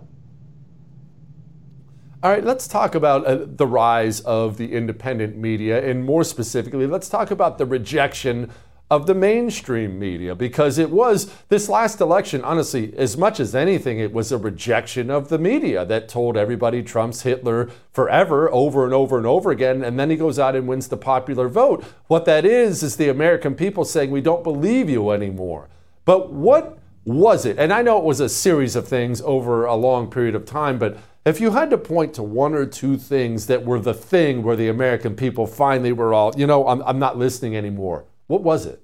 All right, let's talk about the rise of the independent media, and more specifically, let's talk about the rejection of the mainstream media, because it was this last election, honestly, as much as anything, it was a rejection of the media that told everybody Trump's Hitler forever, over and over and over again, and then he goes out and wins the popular vote. What that is the American people saying, we don't believe you anymore. But what was it? And I know it was a series of things over a long period of time, but if you had to point to one or two things that were the thing where the American people finally were all, I'm not listening anymore, what was it?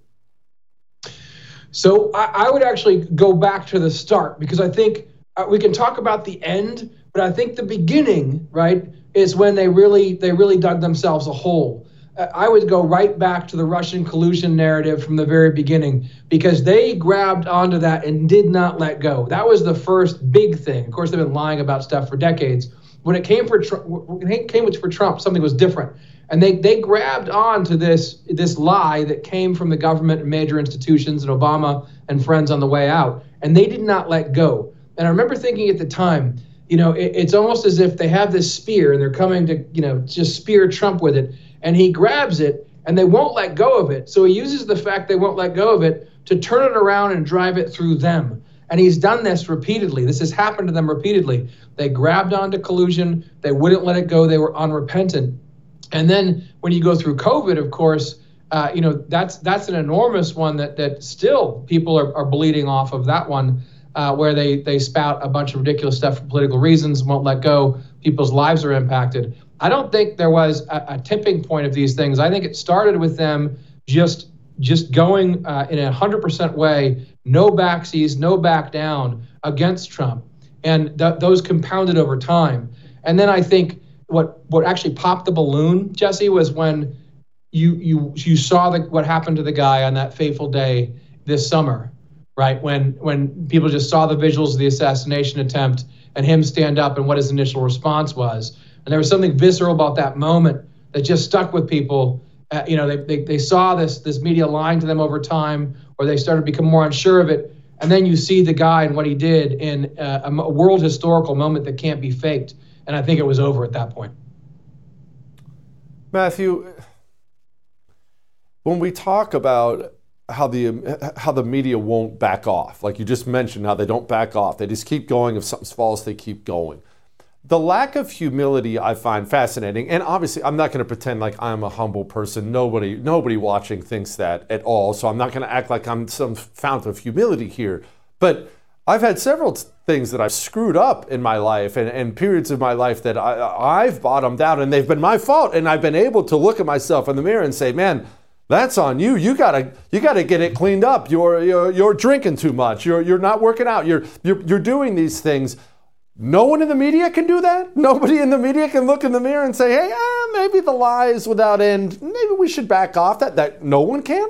So I would actually go back to the start, because I think we can talk about the end, but I think the beginning, right, is when they really dug themselves a hole. I would go right back to the Russian collusion narrative from the very beginning, because they grabbed onto that and did not let go. That was the first big thing. Of course, they've been lying about stuff for decades. When it came for Trump, something was different. And they grabbed on to this lie that came from the government and major institutions and Obama and friends on the way out. And they did not let go. And I remember thinking at the time, it's almost as if they have this spear and they're coming to, just spear Trump with it. And he grabs it and they won't let go of it. So he uses the fact they won't let go of it to turn it around and drive it through them. And he's done this repeatedly. This has happened to them repeatedly. They grabbed onto collusion. They wouldn't let it go. They were unrepentant. And then when you go through COVID, of course, that's an enormous one that still people are bleeding off of that one, where they spout a bunch of ridiculous stuff for political reasons, won't let go. People's lives are impacted. I don't think there was a tipping point of these things. I think it started with them just going in a 100% way, no backsies, no back down against Trump. And those compounded over time. And then I think what actually popped the balloon, Jesse, was when you saw what happened to the guy on that fateful day this summer, right? When people just saw the visuals of the assassination attempt and him stand up and what his initial response was. And there was something visceral about that moment that just stuck with people. They saw this media lying to them over time, or they started to become more unsure of it. And then you see the guy and what he did in a world historical moment that can't be faked. And I think it was over at that point. Matthew, when we talk about how the media won't back off, like you just mentioned, how they don't back off, they just keep going. If something's false, they keep going. The lack of humility I find fascinating, and obviously I'm not going to pretend like I'm a humble person. Nobody watching thinks that at all, so I'm not going to act like I'm some fount of humility here. But I've had several things that I've screwed up in my life and periods of my life that I've bottomed out, and they've been my fault, and I've been able to look at myself in the mirror and say, man, that's on you. You gotta get it cleaned up. You're drinking too much. You're not working out. You're doing these things. No one in the media can do that. Nobody in the media can look in the mirror and say, hey, maybe the lies without end. Maybe we should back off. That no one can.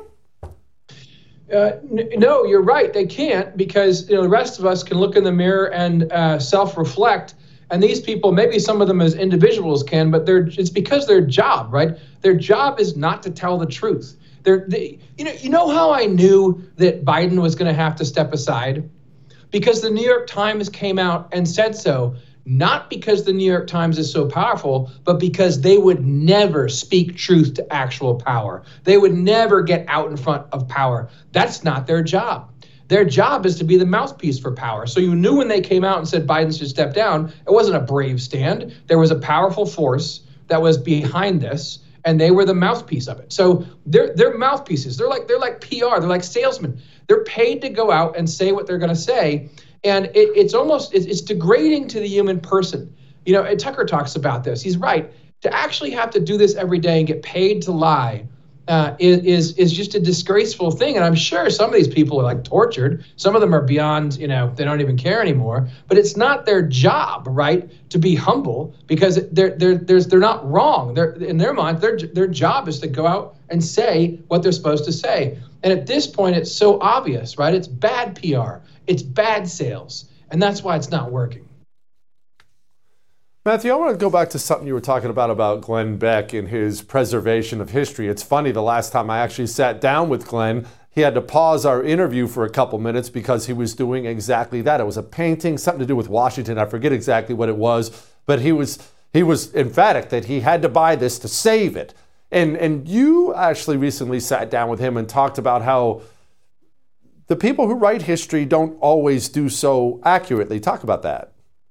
No, you're right. They can't, because the rest of us can look in the mirror and self-reflect. And these people, maybe some of them as individuals can, but it's because their job, right? Their job is not to tell the truth. You know how I knew that Biden was going to have to step aside? Because the New York Times came out and said so, not because the New York Times is so powerful, but because they would never speak truth to actual power. They would never get out in front of power. That's not their job. Their job is to be the mouthpiece for power. So you knew when they came out and said Biden should step down, it wasn't a brave stand. There was a powerful force that was behind this, and they were the mouthpiece of it. So they're mouthpieces. They're like PR. They're like salesmen. They're paid to go out and say what they're going to say, and it's degrading to the human person. And Tucker talks about this. He's right. To actually have to do this every day and get paid to lie is just a disgraceful thing. And I'm sure some of these people are like tortured. Some of them are beyond, they don't even care anymore. But it's not their job, right, to be humble, because they're not wrong. In their mind, their job is to go out and say what they're supposed to say. And at this point, it's so obvious, right? It's bad PR. It's bad sales. And that's why it's not working. Matthew, I want to go back to something you were talking about Glenn Beck and his preservation of history. It's funny, the last time I actually sat down with Glenn, he had to pause our interview for a couple minutes because he was doing exactly that. It was a painting, something to do with Washington. I forget exactly what it was, but he was emphatic that he had to buy this to save it. And you actually recently sat down with him and talked about how the people who write history don't always do so accurately. Talk about that.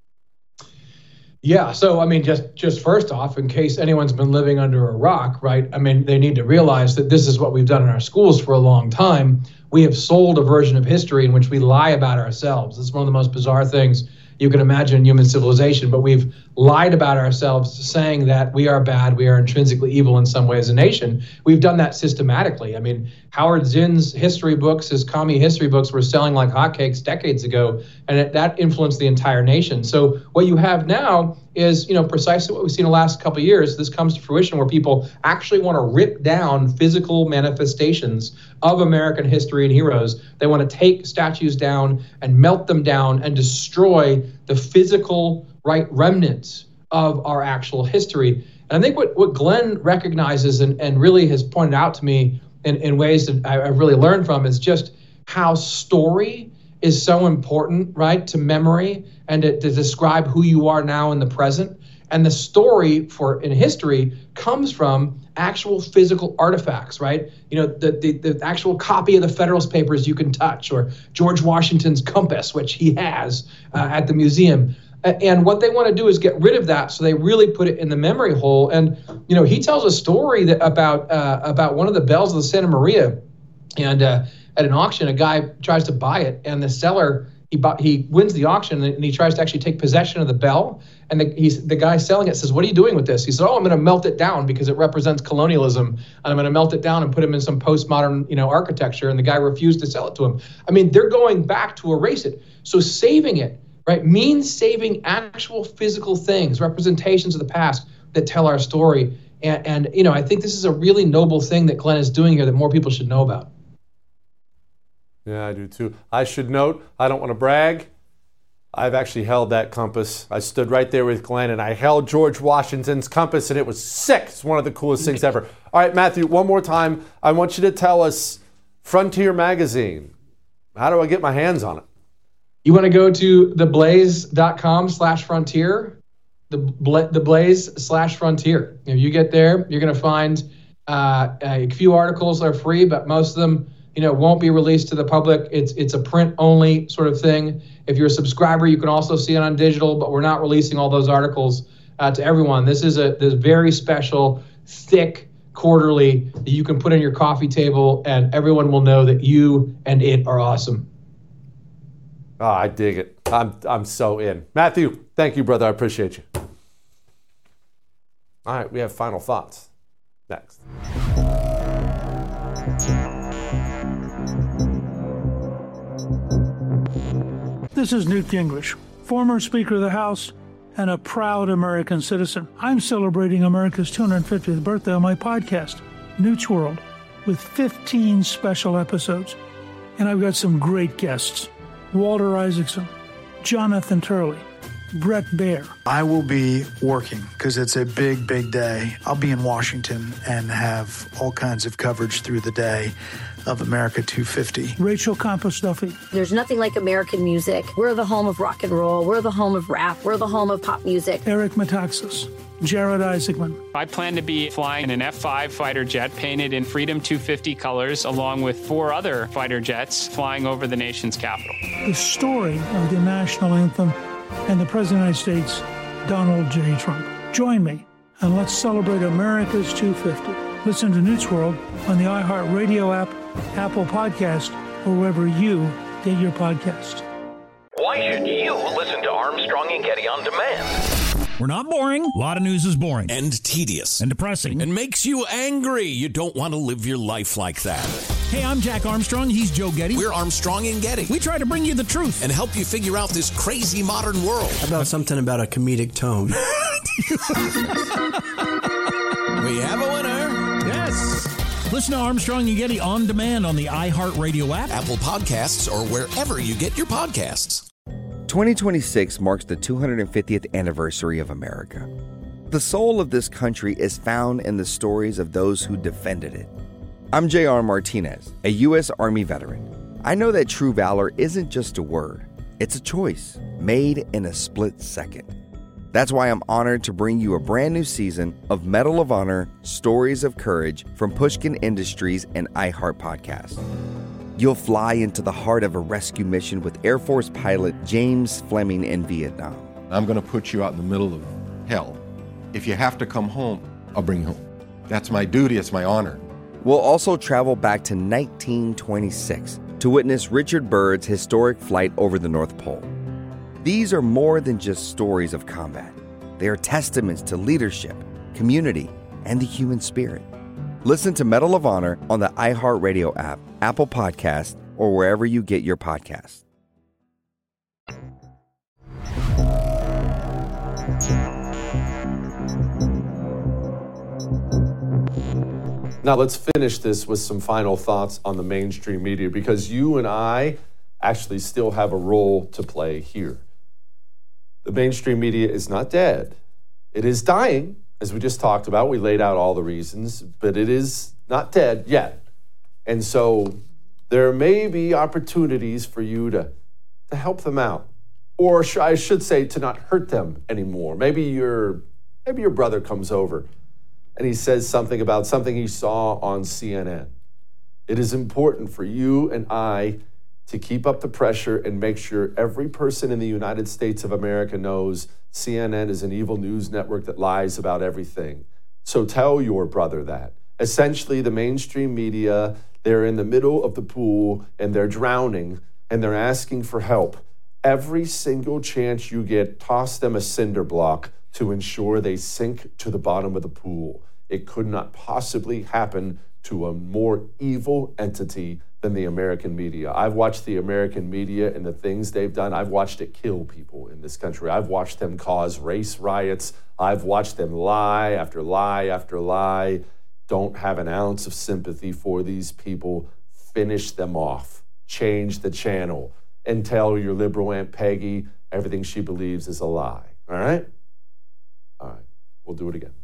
Yeah, so just first off, in case anyone's been living under a rock, right? They need to realize that this is what we've done in our schools for a long time. We have sold a version of history in which we lie about ourselves. It's one of the most bizarre things you can imagine in human civilization, but we've lied about ourselves, saying that we are bad, we are intrinsically evil in some way as a nation. We've done that systematically. Howard Zinn's history books, his commie history books, were selling like hotcakes decades ago, and that influenced the entire nation. So what you have now is, precisely what we've seen in the last couple of years. This comes to fruition where people actually want to rip down physical manifestations of American history and heroes. They want to take statues down and melt them down and destroy the physical remnants of our actual history. And I think what Glenn recognizes and really has pointed out to me in ways that I've really learned from is just how story is so important, right, to memory and to describe who you are now in the present. And the story in history comes from actual physical artifacts, right? The actual copy of the Federalist Papers you can touch, or George Washington's compass, which he has at the museum. And what they want to do is get rid of that, so they really put it in the memory hole. And he tells a story about one of the bells of the Santa Maria, and at an auction, a guy tries to buy it, and the seller he wins the auction, and he tries to actually take possession of the bell. And the guy selling it says, "What are you doing with this?" He said, "Oh, I'm going to melt it down because it represents colonialism, and I'm going to melt it down and put him in some postmodern, architecture." And the guy refused to sell it to him. They're going back to erase it. So saving it, right, means saving actual physical things, representations of the past that tell our story. And you know, I think this is a really noble thing that Glenn is doing here that more people should know about. Yeah, I do too. I should note, I don't want to brag. I've actually held that compass. I stood right there with Glenn and I held George Washington's compass and it was sick. It's one of the coolest things ever. All right, Matthew, one more time. I want you to tell us Frontier Magazine. How do I get my hands on it? You want to go to theblaze.com/frontier, theblaze/frontier. If you get there, you're going to find a few articles are free, but most of them, you know, won't be released to the public. It's a print only sort of thing. If you're a subscriber, you can also see it on digital, but we're not releasing all those articles to everyone. This is this very special, thick quarterly that you can put on your coffee table, and everyone will know that you and it are awesome. Oh, I dig it. I'm so in. Matthew, thank you, brother. I appreciate you. All right, we have final thoughts next. This is Newt Gingrich, former Speaker of the House and a proud American citizen. I'm celebrating America's 250th birthday on my podcast, Newt's World, with 15 special episodes. And I've got some great guests. Walter Isaacson, Jonathan Turley, Brett Baer. I will be working because it's a big, big day. I'll be in Washington and have all kinds of coverage through the day of America 250. Rachel Campos Duffy. There's nothing like American music. We're the home of rock and roll. We're the home of rap. We're the home of pop music. Eric Metaxas. Jared Isaacman. I plan to be flying an F-5 fighter jet painted in Freedom 250 colors, along with 4 other fighter jets flying over the nation's capital. The story of the national anthem and the President of the United States, Donald J. Trump. Join me and let's celebrate America's 250. Listen to Newt's World on the iHeartRadio app, Apple Podcast, or wherever you get your podcast. Why should you listen to Armstrong and Getty on demand? We're not boring. A lot of news is boring. And tedious. And depressing. And makes you angry. You don't want to live your life like that. Hey, I'm Jack Armstrong. He's Joe Getty. We're Armstrong and Getty. We try to bring you the truth. And help you figure out this crazy modern world. How about something about a comedic tone? We have a winner. Yes. Listen to Armstrong and Getty on demand on the iHeartRadio app, Apple Podcasts, or wherever you get your podcasts. 2026 marks the 250th anniversary of America. The soul of this country is found in the stories of those who defended it. I'm J.R. Martinez, a U.S. Army veteran. I know that true valor isn't just a word. It's a choice made in a split second. That's why I'm honored to bring you a brand new season of Medal of Honor Stories of Courage from Pushkin Industries and iHeart Podcast. You'll fly into the heart of a rescue mission with Air Force pilot James Fleming in Vietnam. I'm going to put you out in the middle of hell. If you have to come home, I'll bring you home. That's my duty. It's my honor. We'll also travel back to 1926 to witness Richard Byrd's historic flight over the North Pole. These are more than just stories of combat. They are testaments to leadership, community, and the human spirit. Listen to Medal of Honor on the iHeartRadio app, Apple Podcast, or wherever you get your podcasts. Now let's finish this with some final thoughts on the mainstream media, because you and I actually still have a role to play here. The mainstream media is not dead. It is dying, as we just talked about. We laid out all the reasons, but it is not dead yet. And so there may be opportunities for you to help them out. Or I should say, to not hurt them anymore. Maybe your brother comes over and he says something about something he saw on CNN. It is important for you and I to keep up the pressure and make sure every person in the United States of America knows CNN is an evil news network that lies about everything. So tell your brother that. Essentially, the mainstream media, they're in the middle of the pool and they're drowning and they're asking for help. Every single chance you get, toss them a cinder block to ensure they sink to the bottom of the pool. It could not possibly happen to a more evil entity than the American media. I've watched the American media and the things they've done. I've watched it kill people in this country. I've watched them cause race riots. I've watched them lie after lie after lie. Don't have an ounce of sympathy for these people. Finish them off. Change the channel and tell your liberal Aunt Peggy everything she believes is a lie. All right? All right. We'll do it again.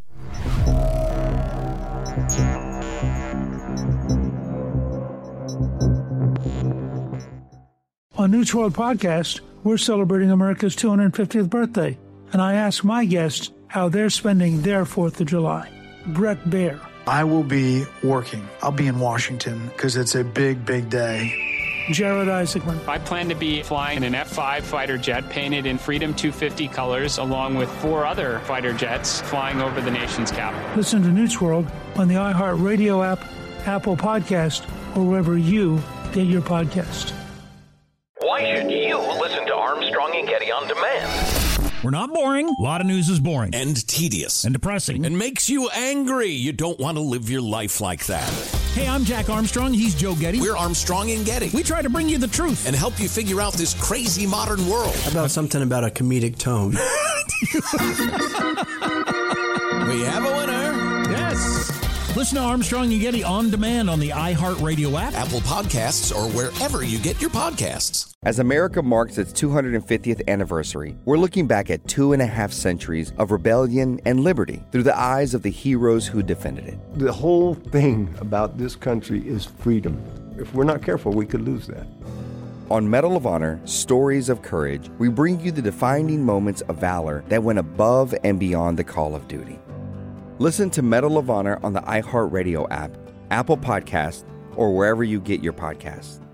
On News World Podcast, we're celebrating America's 250th birthday, and I ask my guests how they're spending their 4th of July. Brett Baier. I will be working. I'll be in Washington because it's a big, big day. Jared Isaacman. I plan to be flying an F-5 fighter jet painted in Freedom 250 colors, along with 4 other fighter jets flying over the nation's capital. Listen to News World on the iHeartRadio app, Apple Podcast, or wherever you get your podcast. Why should you listen to Armstrong and Getty on demand? We're not boring. A lot of news is boring. And tedious. And depressing. And makes you angry. You don't want to live your life like that. Hey, I'm Jack Armstrong. He's Joe Getty. We're Armstrong and Getty. We try to bring you the truth. And help you figure out this crazy modern world. How about something about a comedic tone? We have a winner. Yes. Listen to Armstrong and Getty on demand on the iHeartRadio app, Apple Podcasts, or wherever you get your podcasts. As America marks its 250th anniversary, we're looking back at 2.5 centuries of rebellion and liberty through the eyes of the heroes who defended it. The whole thing about this country is freedom. If we're not careful, we could lose that. On Medal of Honor, Stories of Courage, we bring you the defining moments of valor that went above and beyond the call of duty. Listen to Medal of Honor on the iHeartRadio app, Apple Podcasts, or wherever you get your podcasts.